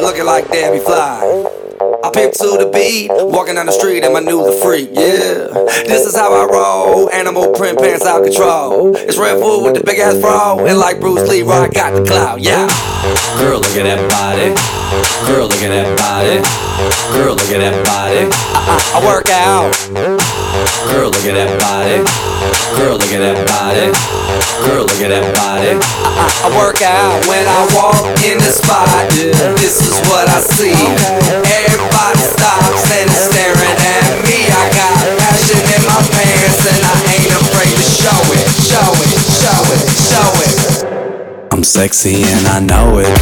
looking like Debbie Fly. I pimp to the beat, walking down the street and my new the freak, yeah. This is how I roll, animal print pants out control. It's Red Food with the big ass fro, and like Bruce Lee, I got the clout, yeah. Girl, look at that body. Girl, look at that body. Girl, look at that body. I work out. Girl, look at that body. Girl, look at that body. Girl, look at that body. I work out when I walk in the spot. This is what I see. Everybody stops and is staring at me. I got passion in my pants and I ain't afraid to show it. Show it, show it, show it. I'm sexy and I know it.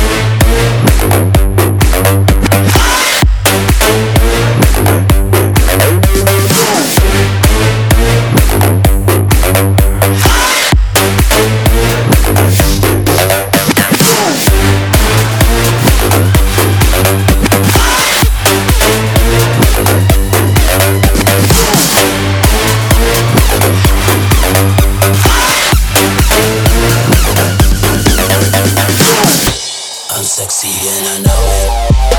Sexy and I know it.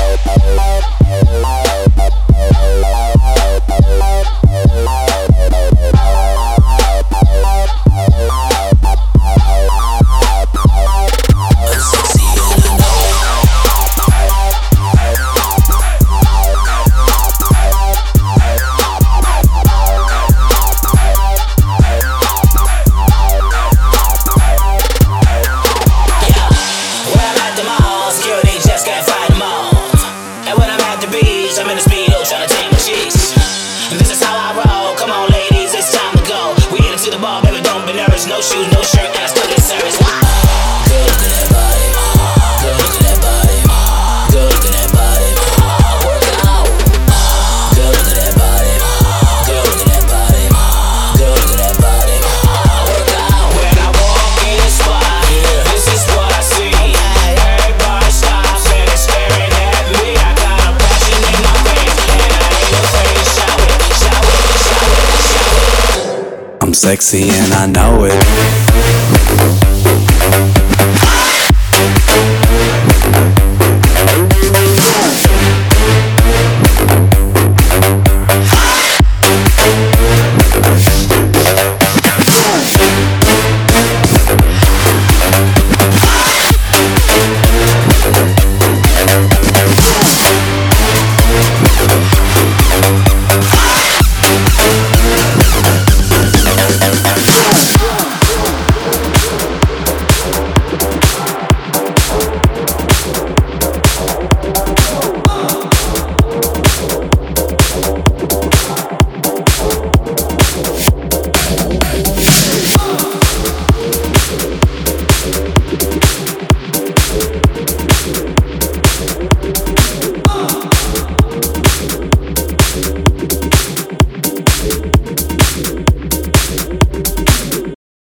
I'm in the speedo trying to take my chicks. And this is how I roll. Come on, ladies, it's time to go. We headed to the bar, baby, don't be nervous. No shoes, no shirt, and I still get service. Girl, look at that body. Girl, look at that body. Girl, look at that body. Work it out. Girl, look at that body. Girl, look at that body. Girl, look at that body. Work it out. When I walk in the spot, this is what I see. Everybody stops and is staring at me. I got a passion in my face, and I ain't afraid to shout it, shout it, shout it, shout it. I'm sexy and I know it.